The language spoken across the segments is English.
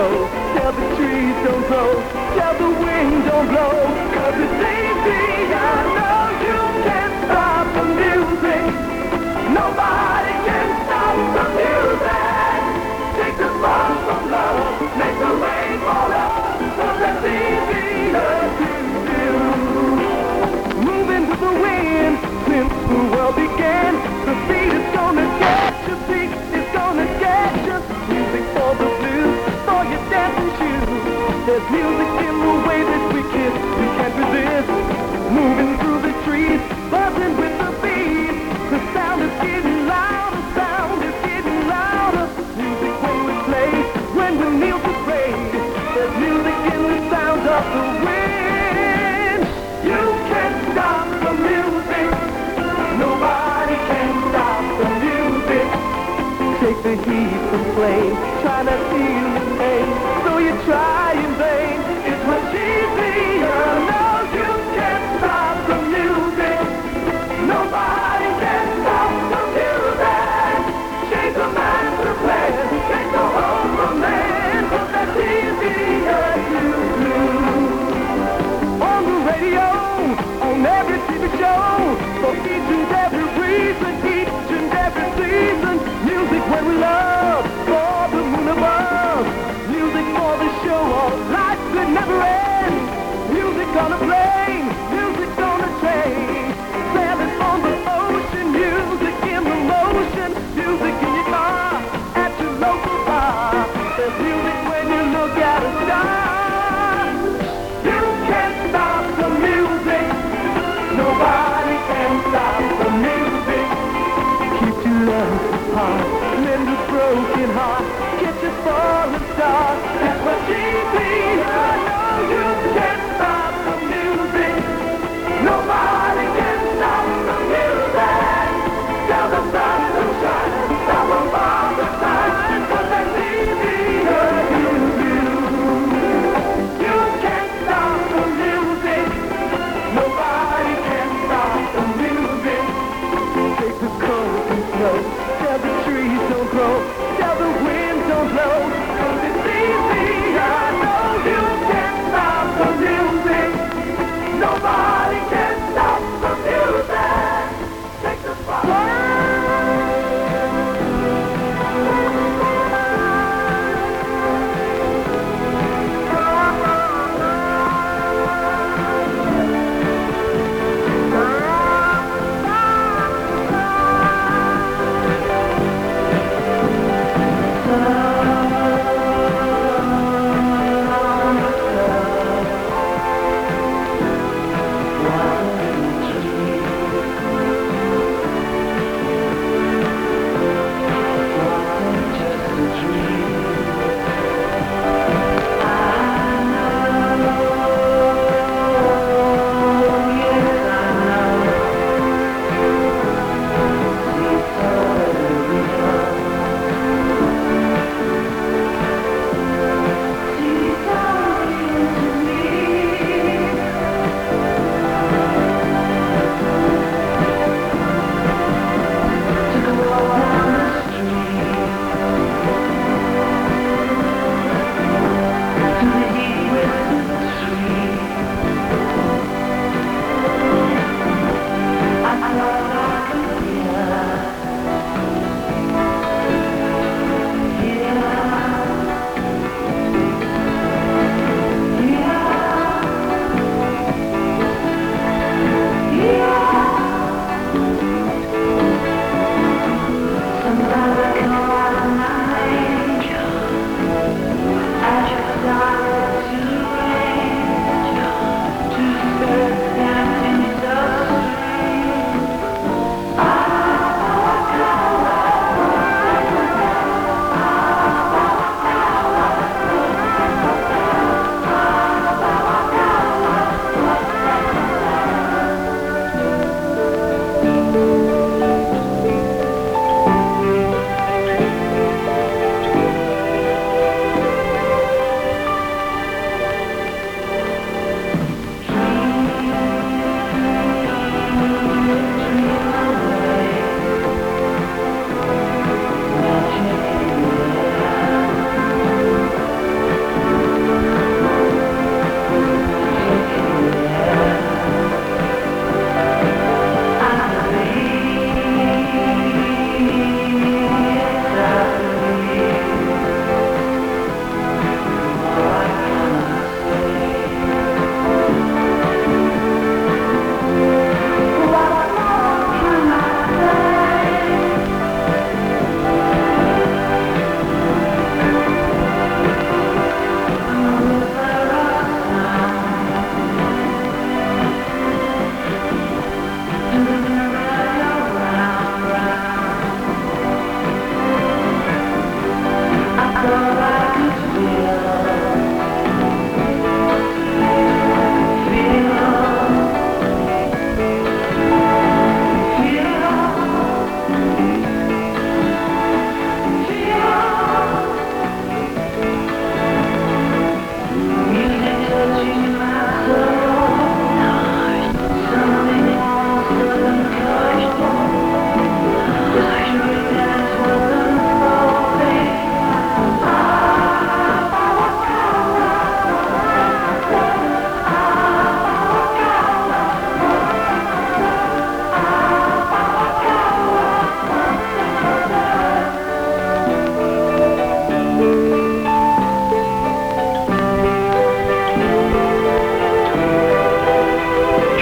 go. Tell the trees don't grow. Tell the wind don't blow. 'Cause it's easy, I know you can't stop the music. Nobody can stop the music. Take the spark from love, make the rain fall up. 'Cause that's easier to do. Moving with the wind since the world began. The beat is gonna get you, beat is gonna get you. Music for the blues, for your dancing shoes. There's music in the way that we kiss, we can't resist. Moving through the trees, buzzing with the beat. The sound is getting louder, sound is getting louder. Music when we play, when we kneel to pray. There's music in the sound of the wind. You can't stop the music. Nobody can stop the music. Take the heat from flame, try not to feel the pain. So you try in vain, it's much easier. No, you can't stop the music. Nobody can stop the music. Change the master plan, take the whole from man. That's easier to do.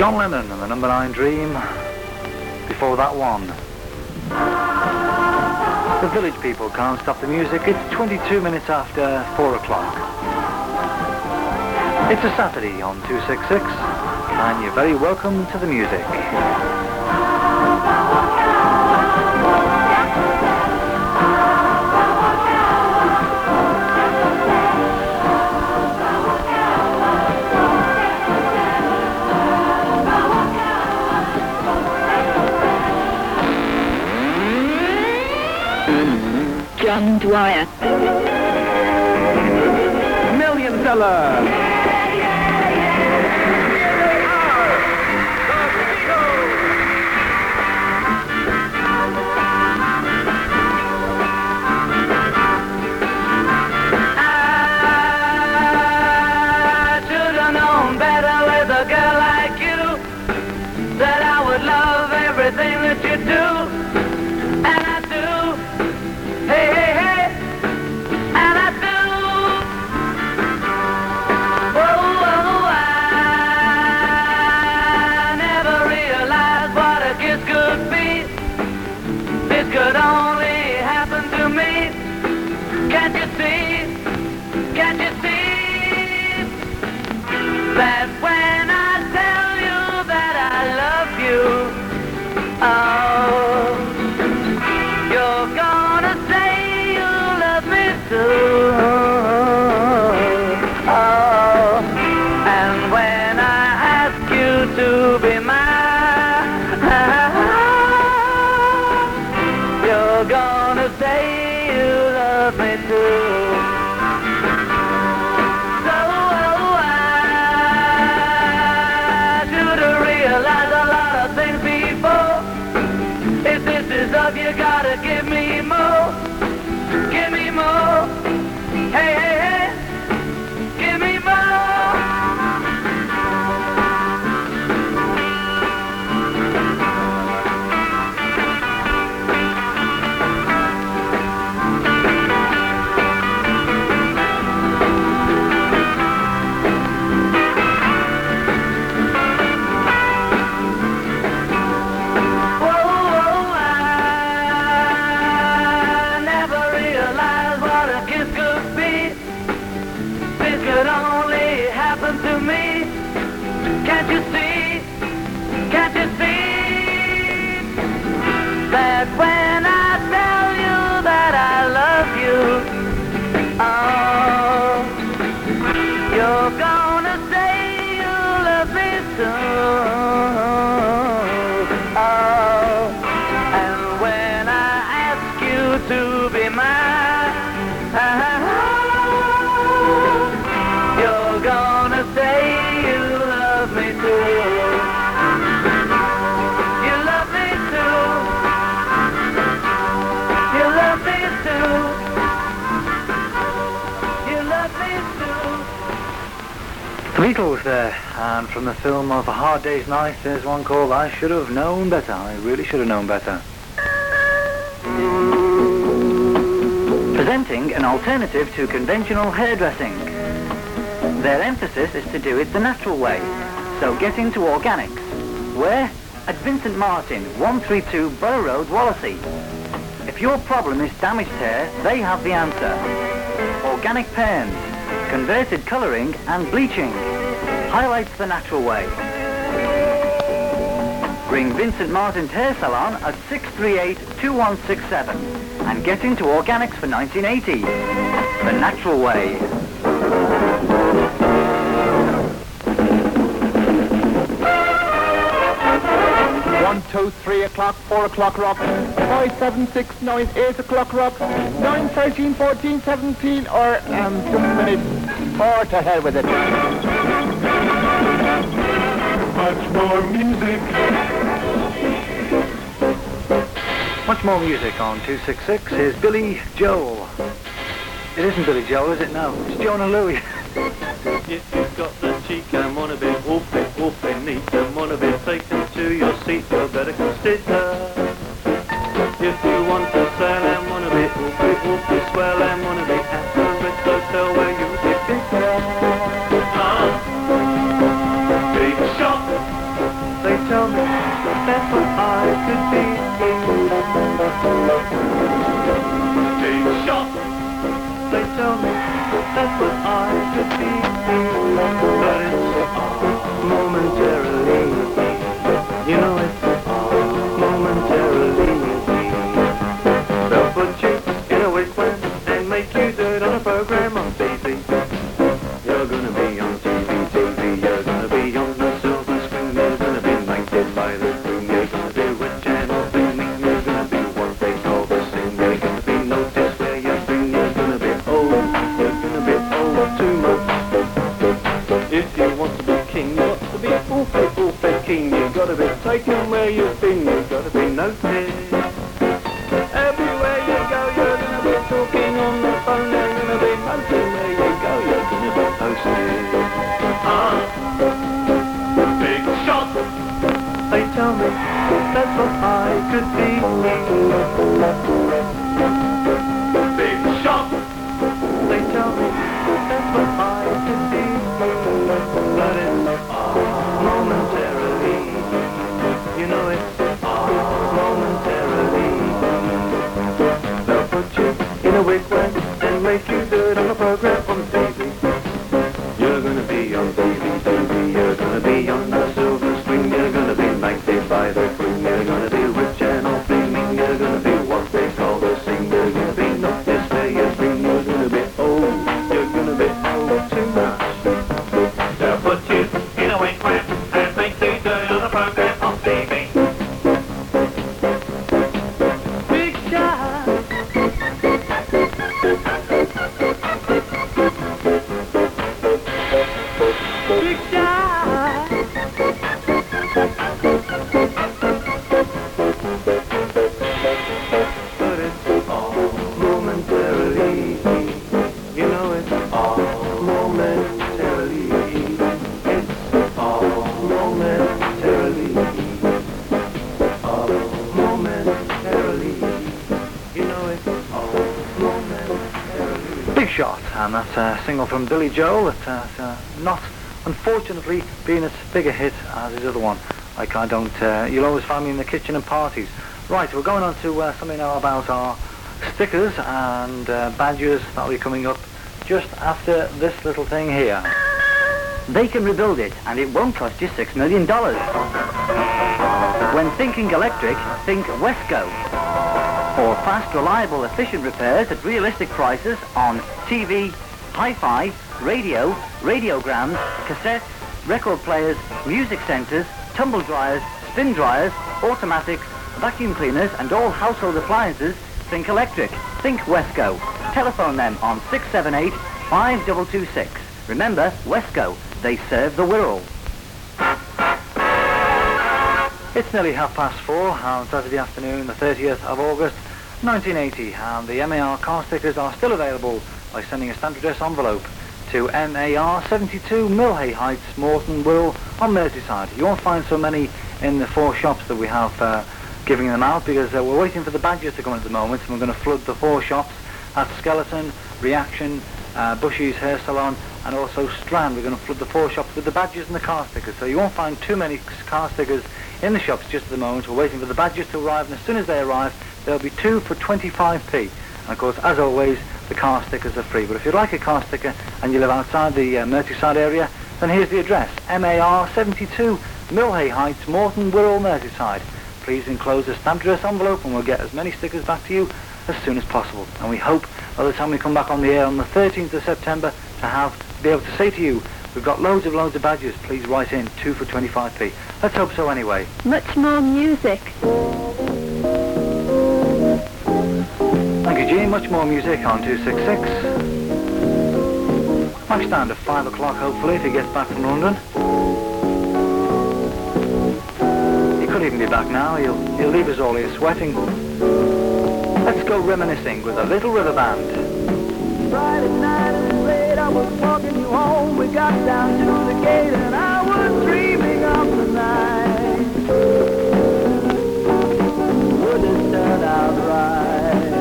John Lennon and the Number 9 Dream. Before that one, The Village People, Can't Stop the Music. It's 22 minutes after 4 o'clock. It's a Saturday on 266, and you're very welcome to the music. John Dwyer. Million seller. Everything that you do, and I do, hey, hey, hey, and I do. Oh, I never realized what a kiss could be. This could only happen to me. Can't you see, can't you see, that when I tell you that I love you, oh, you're gonna say you love me too. Oh, and when I ask you to be mine, you're gonna say you love me too. So I should have realized a lot of things before. If this is love, you gotta give me more. Give me more. Hey, hey, hey. Give me more. Could only happen to me. Can't you see? Can't you see that when I tell you that I love you, oh, you're gonna say you love me too. Oh, and when I ask you to be mine, you're gonna say you love me too. You love me too. You love me too. You love me too. The Beatles there, and from the film of A Hard Day's Night, there's one called I Should Have Known Better. I really should have known better. Presenting an alternative to conventional hairdressing. Their emphasis is to do it the natural way, so get into organics. Where? At Vincent Martin, 132 Borough Road, Wallasey. If your problem is damaged hair, they have the answer. Organic paints, converted colouring and bleaching. Highlights the natural way. Ring Vincent Martin's Hair Salon at 638-2167 and get into organics for 1980. The natural way. 1, 2, 3 o'clock, 4 o'clock rock, 5, 7, 6, 9, 8 o'clock rock, 9, 13, 14, 17, or just a minute, or to hell with it. Much more music. Much more music on 266. Here's Billy Joel. It isn't Billy Joel, is it? No, it's Jonah Louie. If you've got the cheek and want to be awfully neat and want to be taken to your seat, you better consider. If you want to sell and want to be awfully swell and want to be at the Ritz Hotel where you live bigger. Big shot. Big shot. They tell me that's what I could be, but it's momentarily. You know it's momentarily. They'll put you in a wasteland and make you do it on a program on TV. You're gonna be on TV. You're gonna be on the silver screen. You're gonna be knighted by the queen. You're gonna be with channel beaming. You're gonna be what they call the scene. You're gonna be noticed where you've been. You're gonna be old. You're gonna be old too much. If you want to be king, you got to be awfully keen. You gotta be taken where you've been. You gotta be noticed. Everywhere you go, you're gonna be talking on the phone. You're gonna be posting where you go. You're gonna be posted. Big shot. They tell me that's what I could be. Big shot. They tell me that's what I could be. But it's momentarily. You know it's momentarily. They'll put you in a wigwam and make you do it on a program on TV. You're gonna be on TV. You're gonna be on the silver screen. You're gonna be knighted by the queen. You're gonna be rich and all beaming. You're gonna be what they call the scene. You're gonna be noticed where you've been. You're gonna be old. You're gonna be old too much. They'll put you in a wigwam and make you do it on a program on TV. Big shot. Big shot. But it's all momentarily. You know it's all momentarily. It's all momentarily. All momentarily. You know it's all momentarily. Big Shot, and that's a single from Billy Joel that has not, unfortunately, been as big a hit as his other one. Like I don't, you'll always find me in the kitchen and parties. Right, we're going on to something now about our stickers and badges that'll be coming up just after this little thing here. They can rebuild it, and it won't cost you $6 million. When thinking electric, think Wesco. For fast, reliable, efficient repairs at realistic prices on TV, hi-fi, radio, radiograms, cassettes, record players, music centres, tumble dryers, spin dryers, automatics, vacuum cleaners and all household appliances, think electric, think Wesco. Telephone them on 678-5226. Remember, Wesco, they serve the Wirral. It's nearly 4:30 on Saturday afternoon, the 30th of August, 1980, and the MAR car stickers are still available by sending a stamp address envelope to MAR 72 Millhay Heights, Morton, Wirral on Merseyside. You won't find so many in the 4 shops that we have giving them out because we're waiting for the badges to come in at the moment, and we're going to flood the 4 shops at Skeleton, Reaction, Bushy's Hair Salon and also Strand. We're going to flood the 4 shops with the badges and the car stickers, so you won't find too many car stickers in the shops just at the moment. We're waiting for the badges to arrive, and as soon as they arrive there'll be 2 for 25p, and of course as always the car stickers are free. But if you'd like a car sticker and you live outside the Merseyside area, then here's the address: MAR 72 Millhay Heights, Morton, Wirral, Merseyside. Please enclose a stamped address envelope and we'll get as many stickers back to you as soon as possible. And we hope by the time we come back on the air on the 13th of September to be able to say to you, we've got loads of badges, please write in 2 for 25p. Let's hope so anyway. Much more music. Thank you, Jean. Much more music on 266. Max down to 5 o'clock hopefully if he gets back from London. He could even be back now. He'll leave us all here sweating. Let's go reminiscing with a Little River Band. Friday night and late, I was walking you home. We got down to the gate and I was dreaming of the night. Would it turn out right?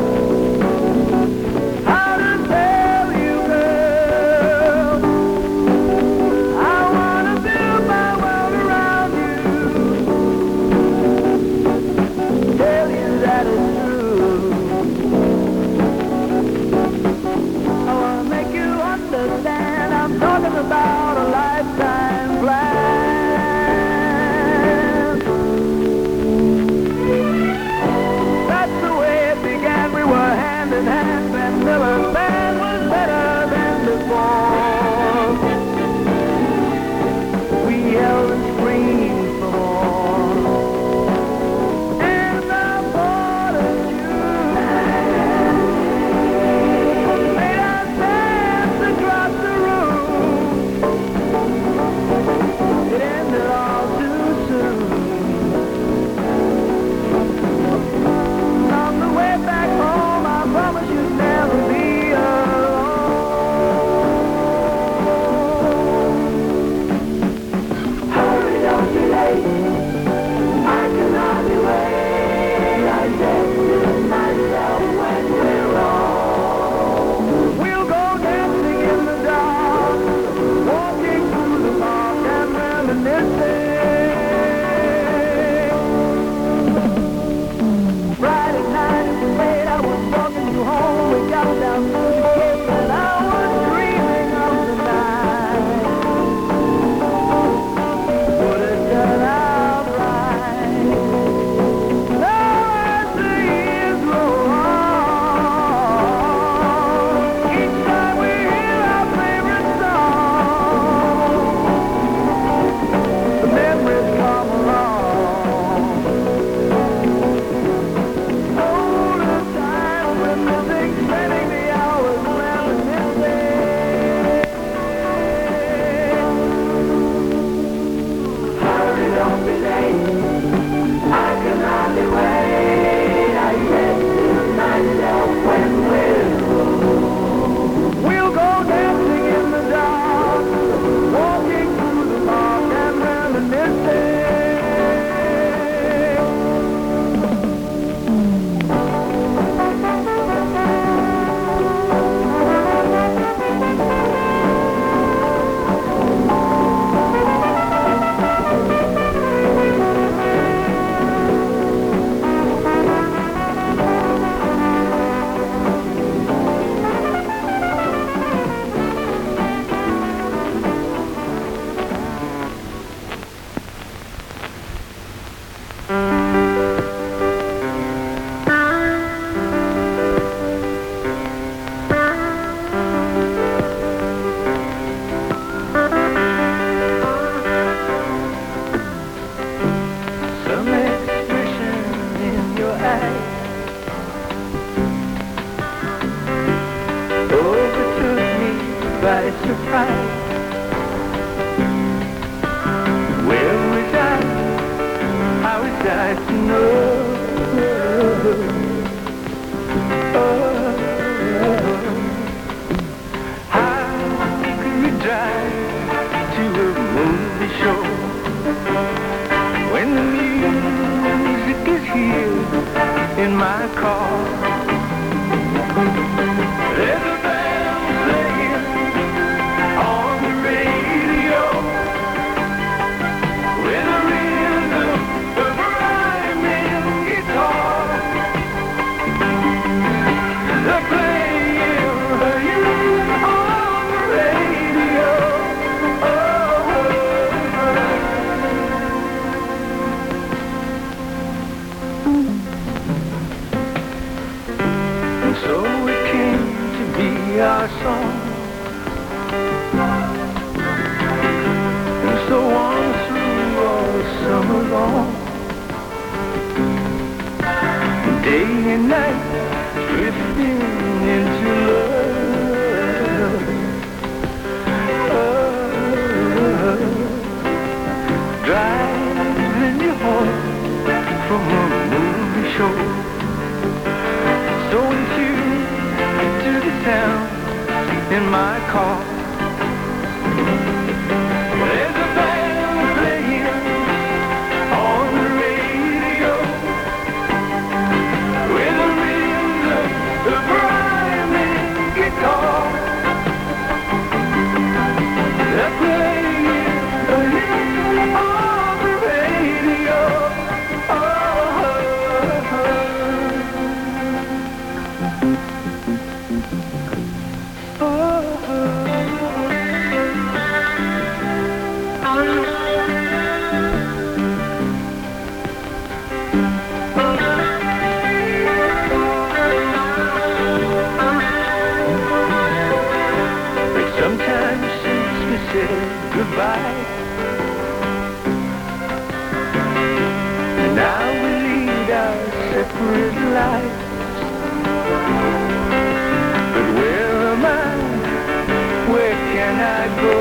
How to tell you, girl, I wanna build my world around you. Tell you that it's talking about a lifetime plan. That's the way it began. We were hand in hand, and Miller's band was better than before. We yelled and screamed for more. In the border made us dance across the room. It ended all too soon. On the way back home, I promise you'd never be alone. Hurry, don't be late. I can hardly wait. I said to myself when we're old. We'll go dancing in the dark, walking through the park and reminiscing. Friday night in the bed, I was walking you home. We got down to the gate and I was dreaming of the night. Would it turn out right? Now as the years roll on, each time we hear our favorite song, the memories come along. Older time when music's spending the hours reminiscing. Hurry, don't be late. I can hardly wait. I said to myself when we're old. We'll go dancing in the dark, walking through the park and reminiscing. Some expression in your eyes overtook me by surprise. Where was I? How was I to know? How could we drive to a movie show when the music is here in my car? There's a band playing on the radio with a rhythm of rhyming guitar. They're playing on the radio. And so it came to be our song. And so on through all summer long, day and night, drifting into love. Driving you home from a movie show. So in tune to the sound in my car. There's a band playing on the radio with a rhythm of rhyming guitar. They're playing on the radio. Oh. Sometimes since we said goodbye, and now we lead our separate lives. But where am I? Where can I go?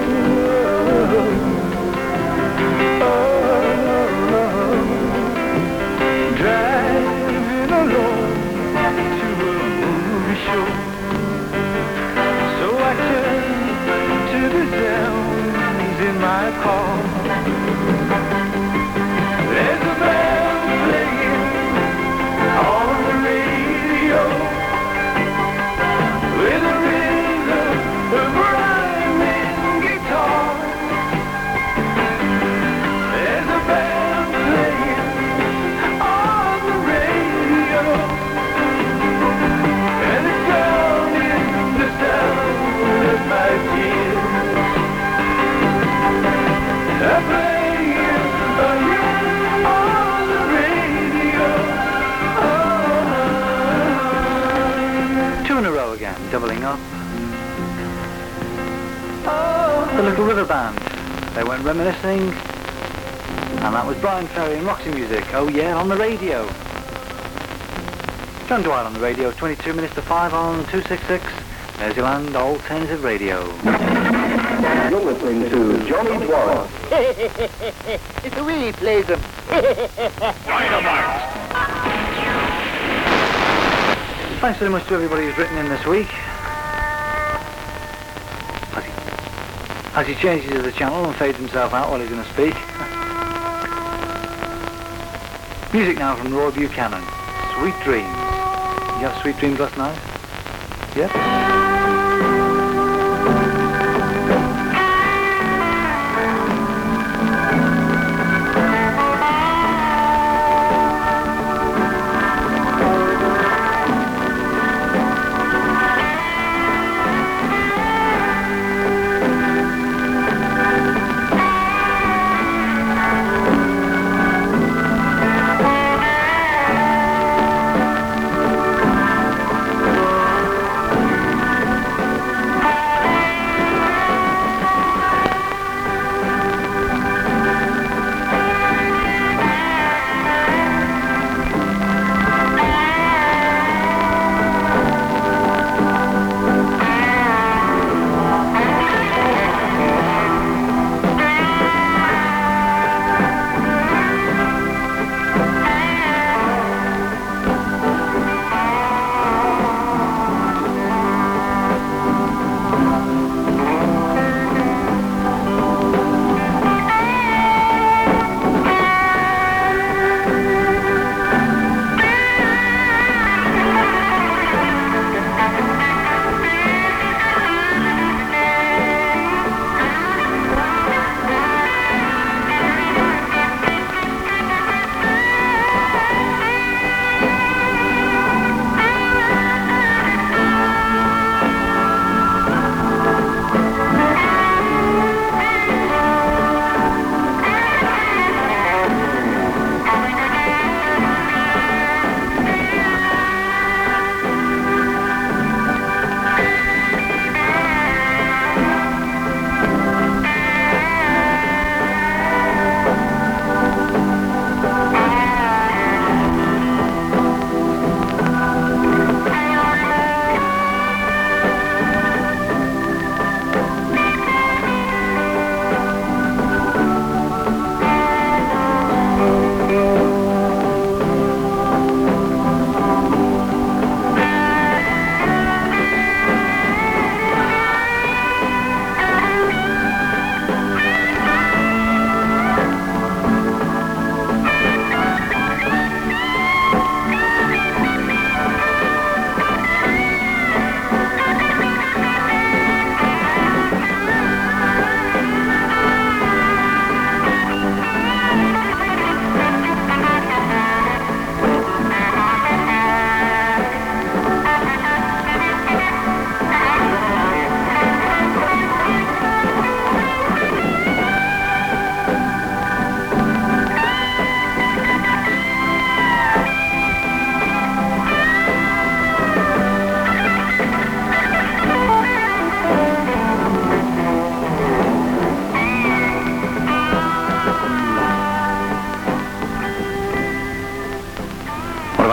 Driving alone to a movie show. So I turn to the sounds in my car. There's a band playing on the radio with a rhythm of rhyming guitar. There's a band playing on the radio, and it's drowning the sound of my tears. I'm playing on the radio. Two in a row again, doubling up. The Little River Band. They went reminiscing, and that was Brian Ferry and Roxy Music. Oh yeah, on the radio. John Dwyer on the radio, 22 minutes to 5 on 266, New Zealand Alternative Radio. You're listening to Johnny Dwyer. It's the way he plays them. Thanks very much to everybody who's written in this week. As he changes the channel and fades himself out while he's going to speak. Music now from Roy Buchanan. Sweet Dreams. You have sweet dreams last night? Yep.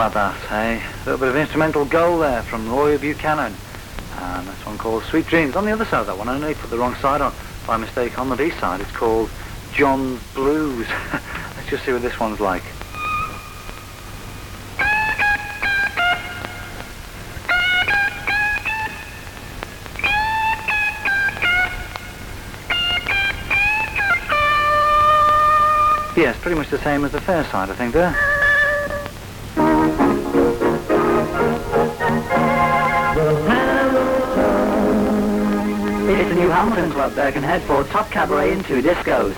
about that, eh? A little bit of instrumental gold there from Roy Buchanan. And this one called Sweet Dreams. On the other side of that one, I only put the wrong side on by mistake. On the B side, it's called John's Blues. Let's just see what this one's like. Yes, pretty much the same as the fair side, I think, there. It's the New Hamilton Club, Birkenhead, for top cabaret and 2 discos.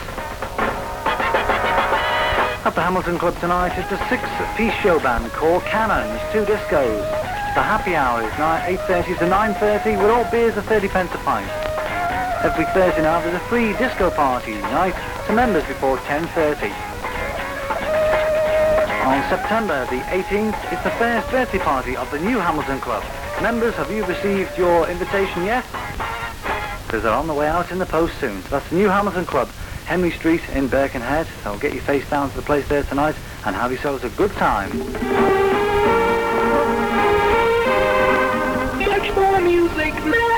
At the Hamilton Club tonight, it's a 6-piece show band called Cannon. There's 2 discos. The happy hour is 8:30 to 9:30, with all beers at 30 pence a pint. Every Thursday night there's a free disco party night to members before 10:30. On September the 18th, it's the first birthday party of the New Hamilton Club. Members, have you received your invitation yet? Because they're on the way out in the post soon. So that's the New Hamilton Club, Henry Street in Birkenhead. So get your face down to the place there tonight and have yourselves a good time. Much more music now.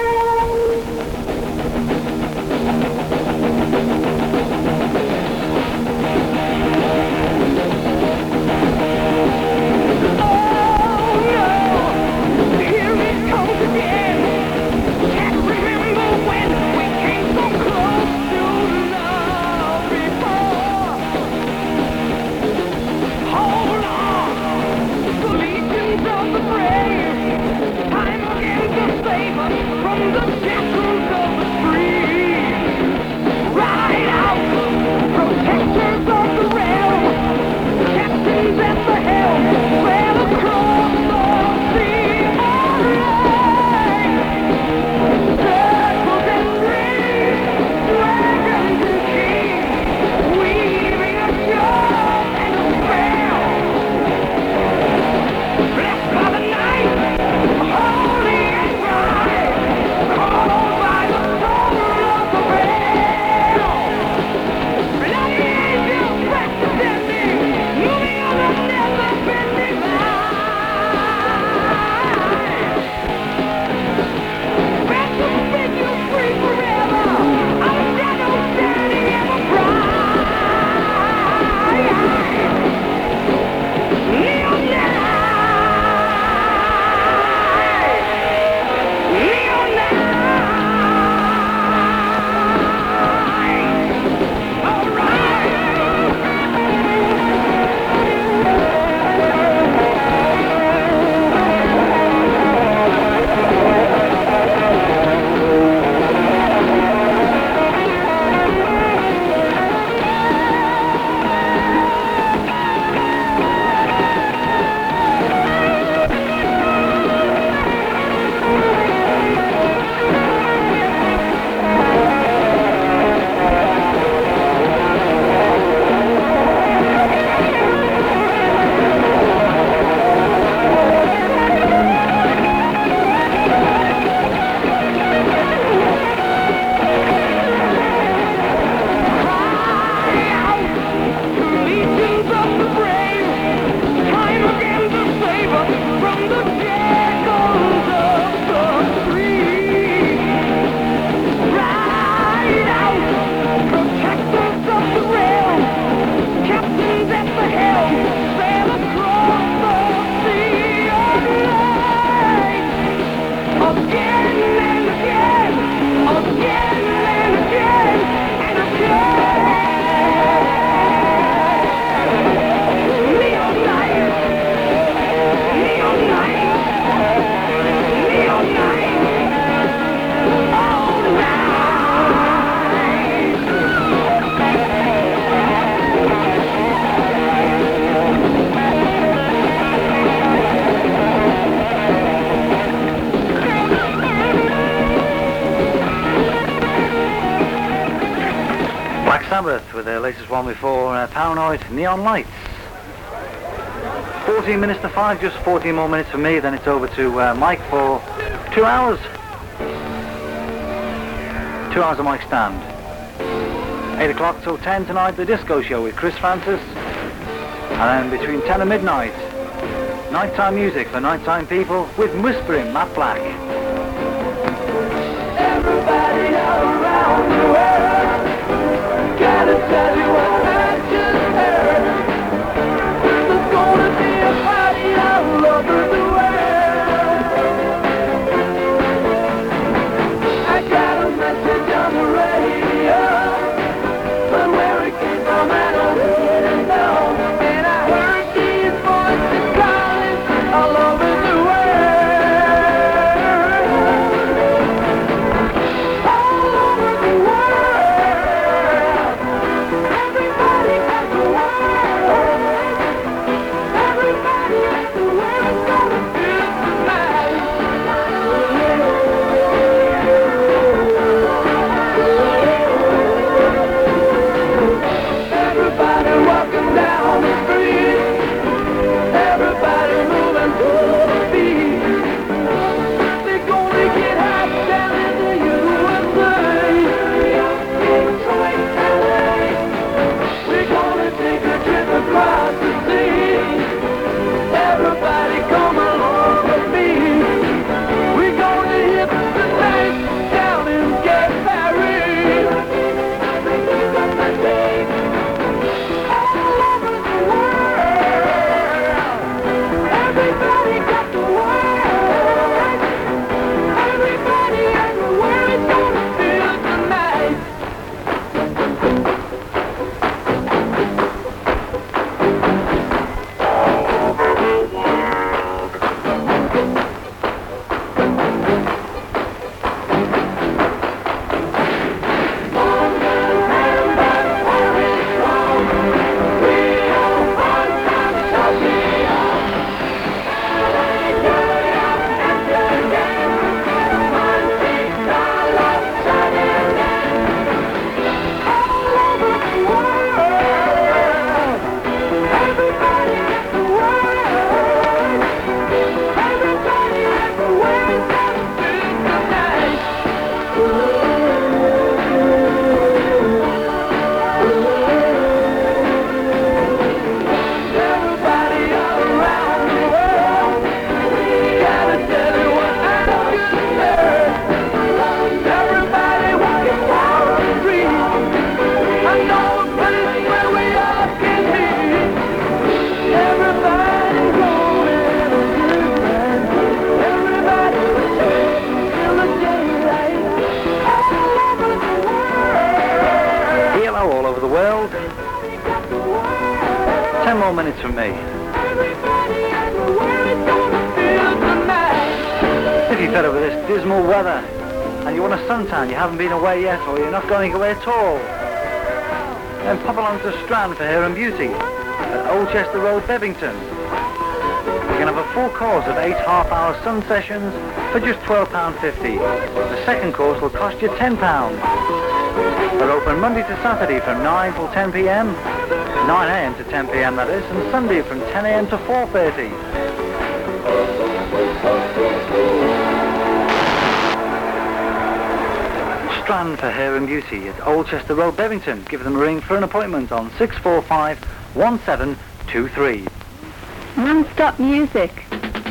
Sabbath with their latest one before Paranoid, Neon Lights. 14 minutes to 5, just 14 more minutes for me, then it's over to Mike for 2 hours. 2 hours of Mike Stand. 8 o'clock till 10 tonight, the disco show with Chris Francis. And then between 10 and midnight, Nighttime music for nighttime people with Whispering Matt Black. Everybody around the world, gotta tell you what I just heard. There's gonna be a party all over the world. I got a message on the radio, but where it came from I don't really know. And I heard these voices calling all over the world. All over the world. 10 more minutes from me. If you're fed up with this dismal weather and you want a suntan, you haven't been away yet, or you're not going away at all, then pop along to Strand for Hair and Beauty at Old Chester Road, Bevington. You can have a full course of 8 half-hour sun sessions for just £12.50. The second course will cost you £10. They're open Monday to Saturday from 9 till 10 p.m, 9 a.m. to 10 p.m. that is, and Sunday from 10 a.m. to 4:30. Strand for Hair and Beauty at Old Chester Road, Bevington. Give them a ring for an appointment on 645-1723. Non-stop music.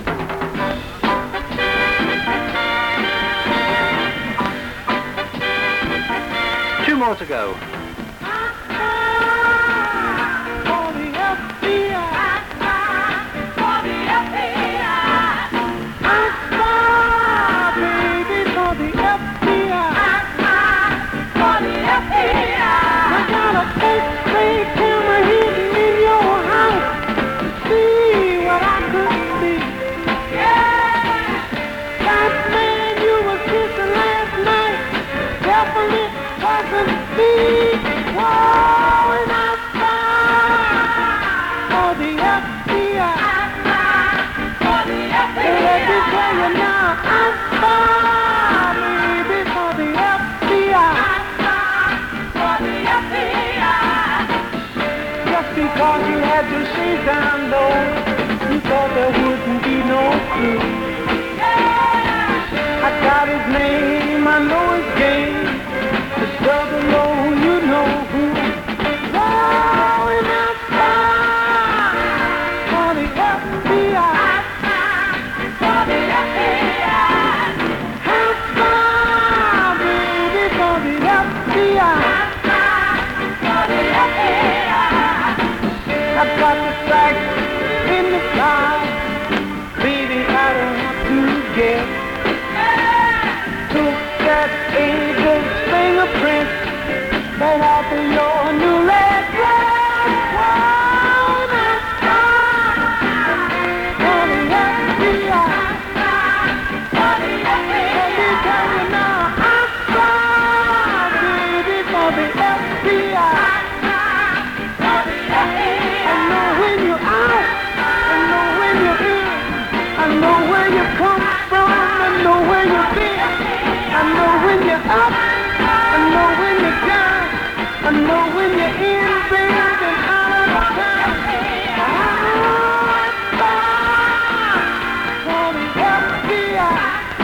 Two more to go. Because you had to sit down low, you thought there wouldn't be no clue. I got his name, I know his game. The double O, you know who. Going outside for the FBI. I've got the flag in the sky. Baby, I don't have to get took that angel's fingerprint that had the your new leg dress. Let me tell you now, I'm fly, baby, for the FBI. I know when you're out, I know when you're in, I know where you come from, I know where you've been, I know when you're up, I know when you're down, I know when you're in, baby, and out of town. For the FBI.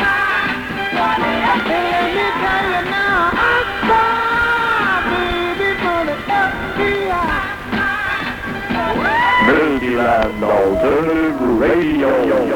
Let me tell you now, I'm fly, baby, for the FBI. Multiland Alternative Radio.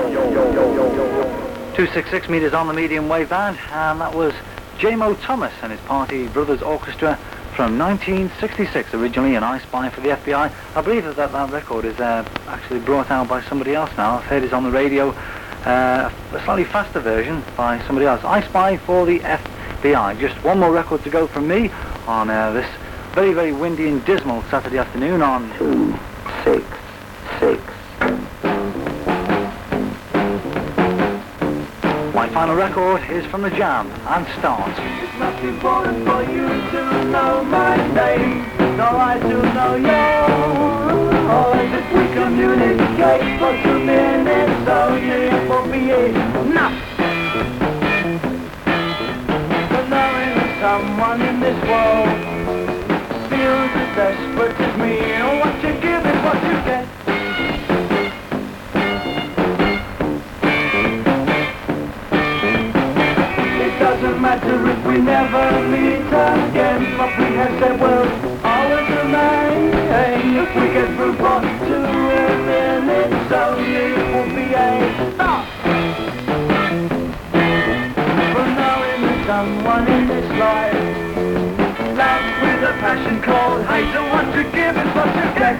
266 metres on the medium wave band, and that was J-Mo Thomas and his Party Brothers Orchestra from 1966, originally an I Spy for the FBI. I believe that record is actually brought out by somebody else now. I've heard it's on the radio, a slightly faster version by somebody else. I Spy for the FBI. Just one more record to go from me on this very, very windy and dismal Saturday afternoon on 266. my final record is from the Jam and starts. It's not important for you to know my name, nor I to know yours. Or is it we communicate for 2 minutes, so it will be enough. But knowing someone in this world feels as desperate as me, and what you give is what you get. Doesn't matter if we never meet again, but we have said we'll always remain. If we get through for 2 minutes only, it will be a stop. For knowing someone in this life, love with a passion called hate, and what you give is what you get.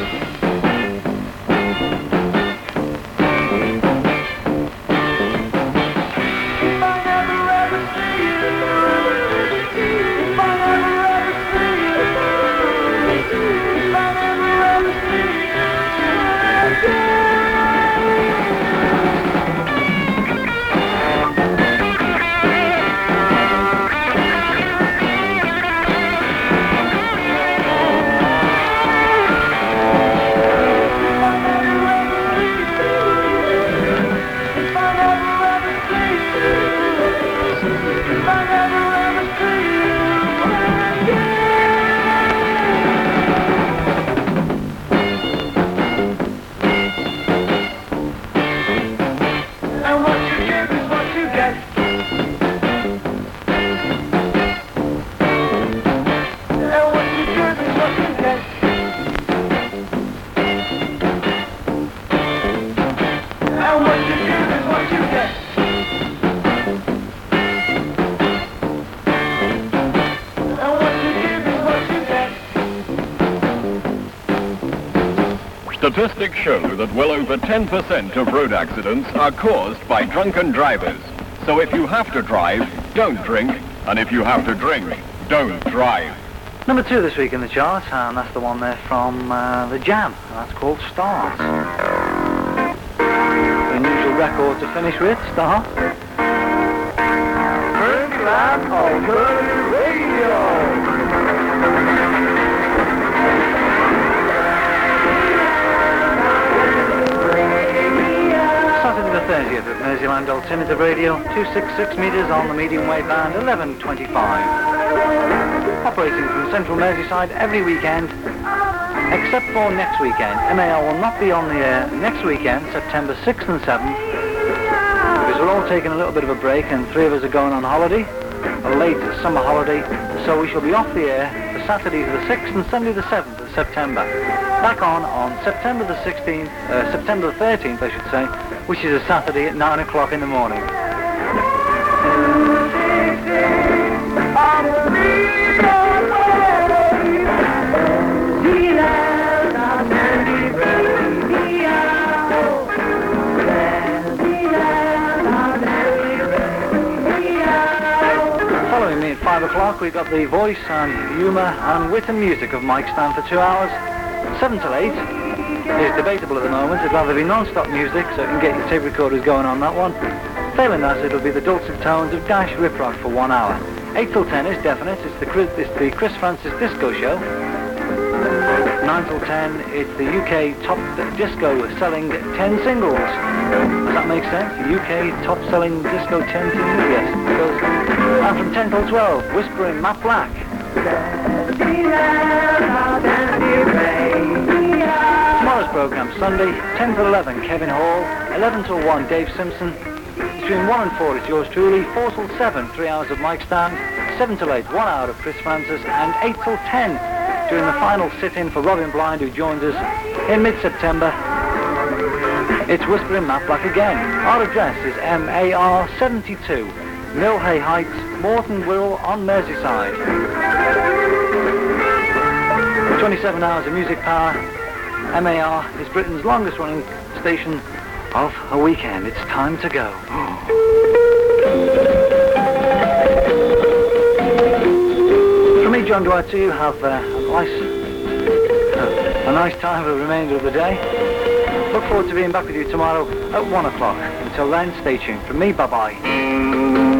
Statistics show that well over 10% of road accidents are caused by drunken drivers. So if you have to drive, don't drink, and if you have to drink, don't drive. Number 2 this week in the charts, and that's the one there from the Jam, and that's called Stars. The unusual record to finish with, Star. Multiland Alternative Radio. Saturday the 30th at Merseyland Alternative Radio, 266 metres on the medium wave band, 1125. Operating from central Merseyside every weekend, except for next weekend. MAL will not be on the air next weekend, September 6th and 7th, because we're all taking a little bit of a break and 3 of us are going on holiday, a late summer holiday, so we shall be off the air for Saturday the 6th and Sunday the 7th of September. Back on September the 16th, September the 13th I should say, which is a Saturday at 9 o'clock in the morning. I'm o'clock we've got the voice and humour and wit and music of Mike Stan for 2 hours. 7 till 8 is debatable at the moment. It'll either be non-stop music, so you can get your tape recorders going on that one. Failing that, it'll be the dulcet tones of Dash Riprock for 1 hour. 8 till 10 is definite. It's the Chris Francis Disco Show. 9 till 10, it's the UK top disco selling 10 singles. Does that make sense? The UK top selling disco 10 singles? Yes. Because, and from 10 till 12, Whispering Matt Black. Tomorrow's programme, Sunday, 10 till 11, Kevin Hall. 11 till 1, Dave Simpson. Between 1 and 4, it's yours truly. 4 till 7, 3 hours of Mike Stan. 7 till 8, 1 hour of Chris Francis. And 8 till 10, during the final sit-in for Robin Blind, who joins us in mid-September. It's Whispering Matt Black again. Our address is MAR 72, Millhay Heights, Morton Wirral on Merseyside. 27 hours of music power. MAR is Britain's longest running station of a weekend. It's time to go. From me, John Dwight, to you, have a nice time for the remainder of the day. Look forward to being back with you tomorrow at 1 o'clock. Until then, stay tuned. From me, bye-bye.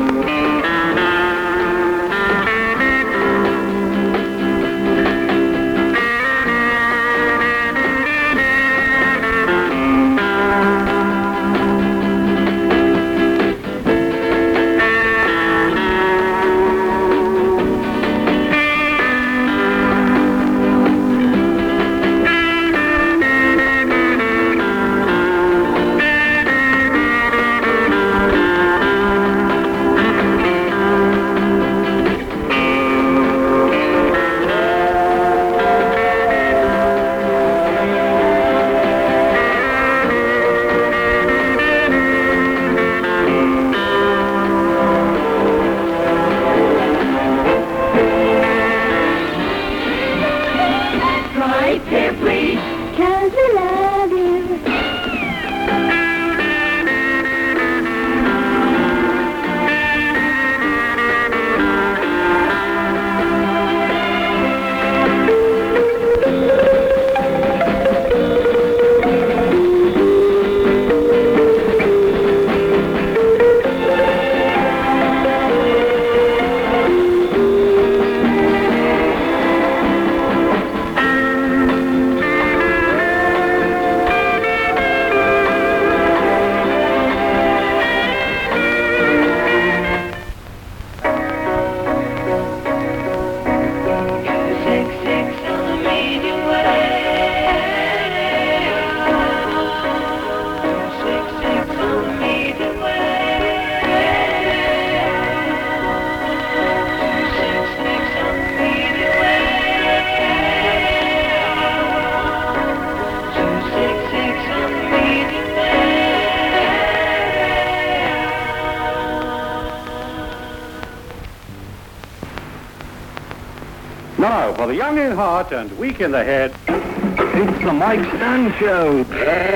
Now, for the young in heart and weak in the head, It's the Mike Stan Show.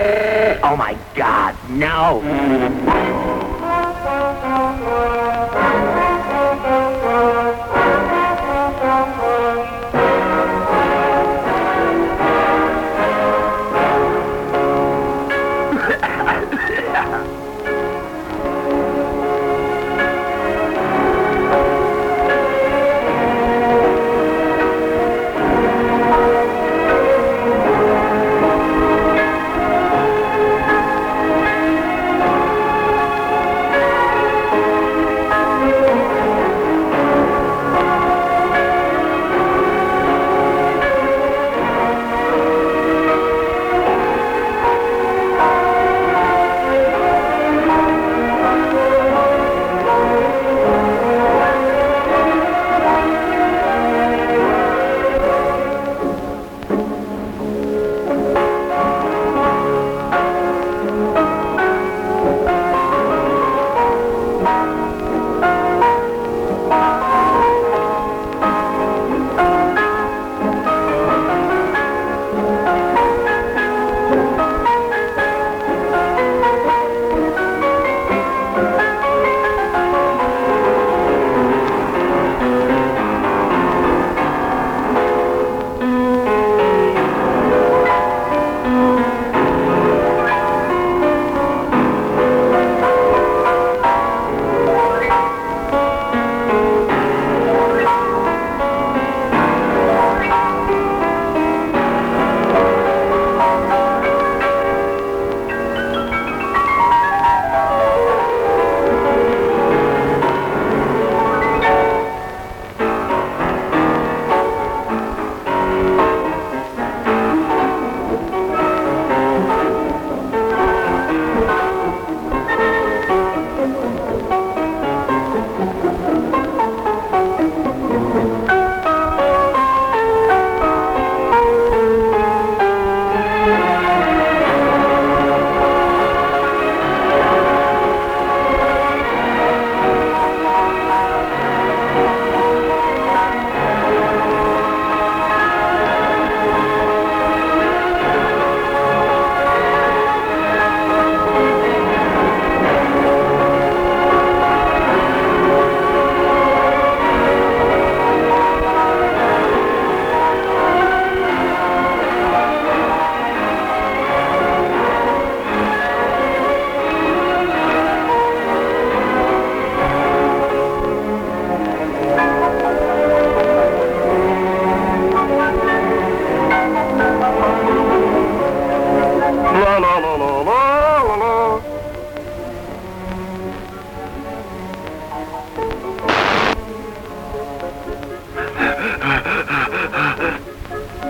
Oh my God, no!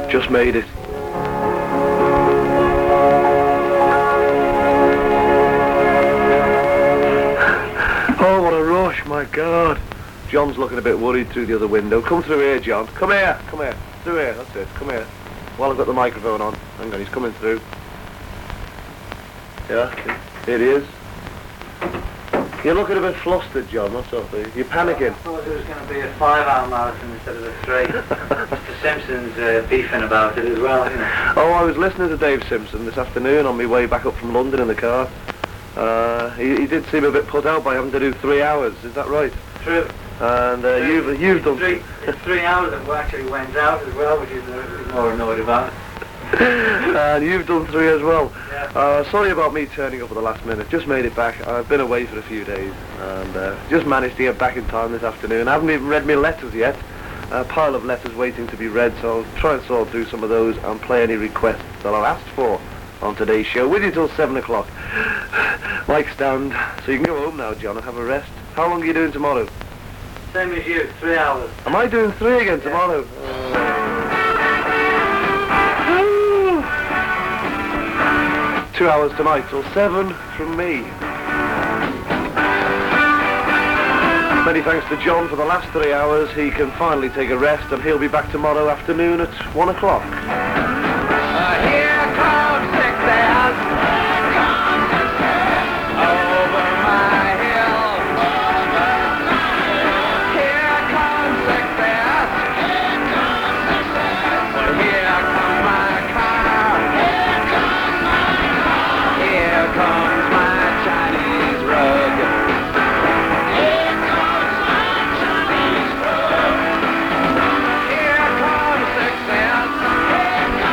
Just made it. Oh, what a rush, my God. John's looking a bit worried through the other window. Come through here, John. Come here. Through here, that's it. Come here. While I've got the microphone on. Hang on, he's coming through. Yeah, here he is. You're looking a bit flustered, John, what's up? You're panicking. I thought it was going to be a 5-hour marathon instead of a 3. Mr. Simpson's beefing about it as well, isn't it? Oh, I was listening to Dave Simpson this afternoon on my way back up from London in the car. He did seem a bit put out by having to do 3 hours, is that right? True. And you've done... 3 hours that actually went out as well, which is more annoyed about. And you've done 3 as well. Yeah. Sorry about me turning up at the last minute. Just made it back. I've been away for a few days and just managed to get back in time this afternoon. I haven't even read my letters yet. A pile of letters waiting to be read, so I'll try and sort through some of those and play any requests that I've asked for on today's show. With you till 7 o'clock. Mic stand. So you can go home now, John, and have a rest. How long are you doing tomorrow? Same as you, 3 hours. Am I doing 3 again tomorrow? 2 hours tonight, till 7 from me. Many thanks to John for the last 3 hours. He can finally take a rest and he'll be back tomorrow afternoon at 1 o'clock. Here comes 6 hours. Over my hill. Here comes 6 hours. Here comes my car. Here comes my Chinese rug. Here comes my Chinese rug. Here comes 6 hours.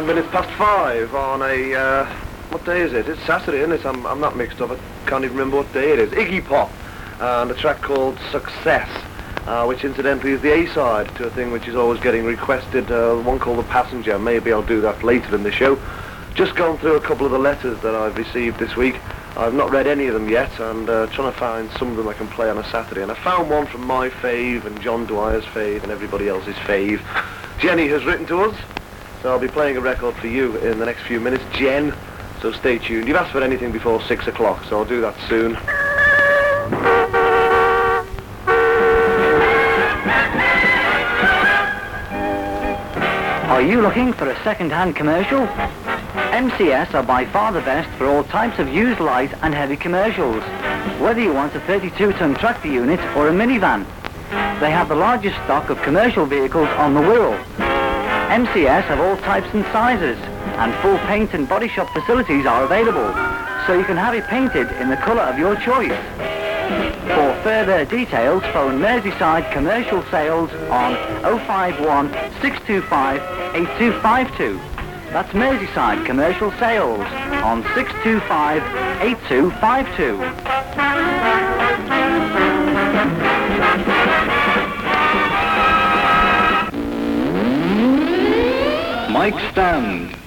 9 minutes past 5 on a, what day is it? It's Saturday, isn't it? I'm not mixed up. I can't even remember what day it is. Iggy Pop, and a track called Success, which incidentally is the A-side to a thing which is always getting requested, one called The Passenger. Maybe I'll do that later in the show. Just gone through a couple of the letters that I've received this week. I've not read any of them yet, and trying to find some of them I can play on a Saturday. And I found one from my fave, and John Dwyer's fave, and everybody else's fave. Jenny has written to us, so I'll be playing a record for you in the next few minutes. Jen, so stay tuned. You've asked for anything before 6 o'clock, so I'll do that soon. Are you looking for a second-hand commercial? MCS are by far the best for all types of used light and heavy commercials, whether you want a 32-ton tractor unit or a minivan. They have the largest stock of commercial vehicles on the Wirral. MCS have all types and sizes, and full paint and body shop facilities are available, so you can have it painted in the colour of your choice. For further details, phone Merseyside Commercial Sales on 051 625 8252. That's Merseyside Commercial Sales on 625 8252. Mike Stand.